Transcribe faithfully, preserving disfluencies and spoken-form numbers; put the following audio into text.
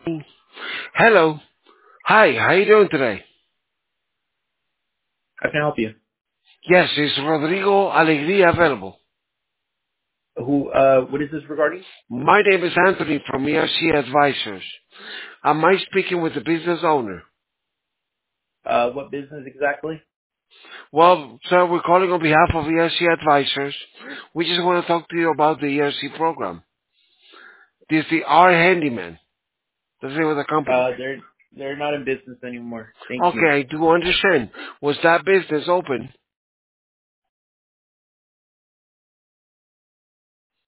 Hello. Hi, how you doing today? How can I help you? Yes, is Rodrigo Alegría available? Who, uh, what is this regarding? My name is Anthony from E R C Advisors. Am I speaking with the business owner? Uh, what business exactly? Well, sir, we're calling on behalf of E R C Advisors. We just want to talk to you about the E R C program. This is the R Handyman. That's the name of the company. Uh, they're, they're not in business anymore. Thank Okay, you. I do understand. Was that business open?